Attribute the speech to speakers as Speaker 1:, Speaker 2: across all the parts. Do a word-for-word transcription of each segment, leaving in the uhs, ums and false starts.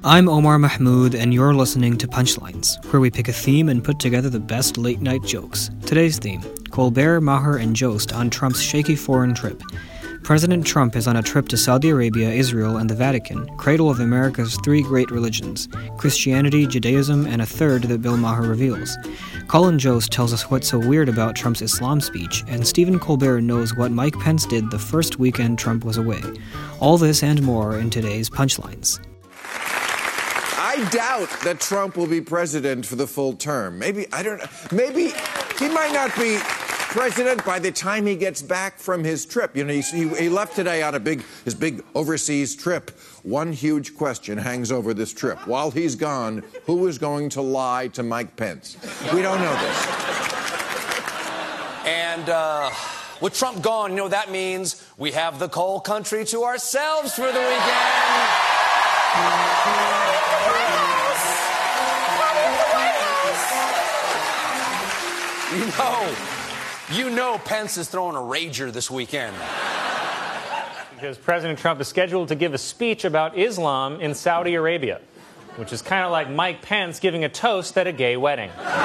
Speaker 1: I'm Omar Mahmood, and you're listening to Punchlines, where we pick a theme and put together the best late-night jokes. Today's theme, Colbert, Maher, and Jost on Trump's shaky foreign trip. President Trump is on a trip to Saudi Arabia, Israel, and the Vatican, cradle of America's three great religions, Christianity, Judaism, and a third that Bill Maher reveals. Colin Jost tells us what's so weird about Trump's Islam speech, and Stephen Colbert knows what Mike Pence did the first weekend Trump was away. All this and more in today's Punchlines.
Speaker 2: I doubt that Trump will be president for the full term. Maybe, I don't know, maybe he might not be president by the time he gets back from his trip. You know, he, he, he left today on a big, his big overseas trip. One huge question hangs over this trip. While he's gone, who is going to lie to Mike Pence? We don't know this.
Speaker 3: And uh, with Trump gone, you know what that means? We have the coal country to ourselves for the weekend. You know, you know Pence is throwing a rager this weekend.
Speaker 4: Because President Trump is scheduled to give a speech about Islam in Saudi Arabia, which is kind of like Mike Pence giving a toast at a gay wedding.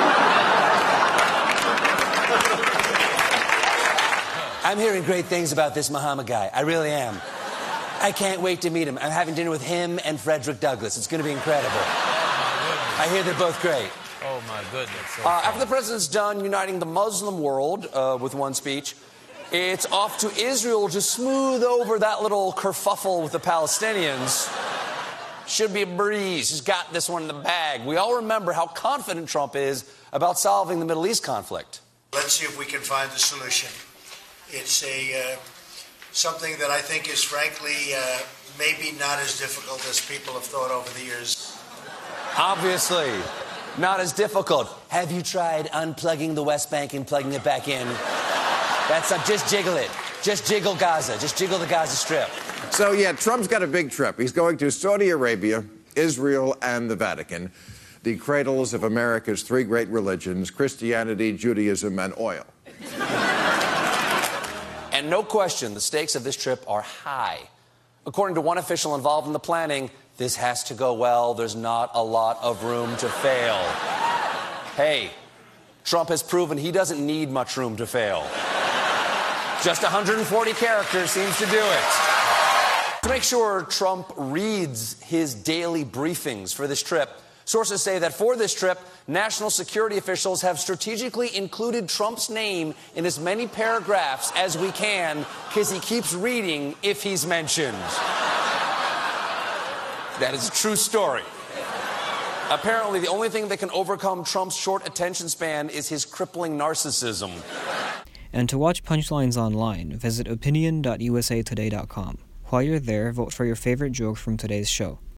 Speaker 3: I'm hearing great things about this Muhammad guy. I really am. I can't wait to meet him. I'm having dinner with him and Frederick Douglass. It's going to be incredible. I hear they're both great.
Speaker 5: Oh, my goodness. So
Speaker 3: uh, after the president's done uniting the Muslim world uh, with one speech, it's off to Israel to smooth over that little kerfuffle with the Palestinians. Should be a breeze. He's got this one in the bag. We all remember how confident Trump is about solving the Middle East conflict.
Speaker 6: Let's see if we can find a solution. It's a uh, something that I think is, frankly, uh, maybe not as difficult as people have thought over the years.
Speaker 3: Obviously. Not as difficult. Have you tried unplugging the West Bank and plugging it back in? That's uh, just jiggle it. Just jiggle Gaza. Just jiggle the Gaza Strip.
Speaker 2: So, yeah, Trump's got a big trip. He's going to Saudi Arabia, Israel, and the Vatican, the cradles of America's three great religions, Christianity, Judaism, and oil.
Speaker 3: And no question, the stakes of this trip are high. According to one official involved in the planning, this has to go well. There's not a lot of room to fail. Hey, Trump has proven he doesn't need much room to fail. Just one hundred forty characters seems to do it. To make sure Trump reads his daily briefings for this trip, sources say that for this trip, national security officials have strategically included Trump's name in as many paragraphs as we can because he keeps reading if he's mentioned. That is a true story. Apparently, the only thing that can overcome Trump's short attention span is his crippling narcissism.
Speaker 1: And to watch Punchlines online, visit opinion dot u s a today dot com. While you're there, vote for your favorite joke from today's show.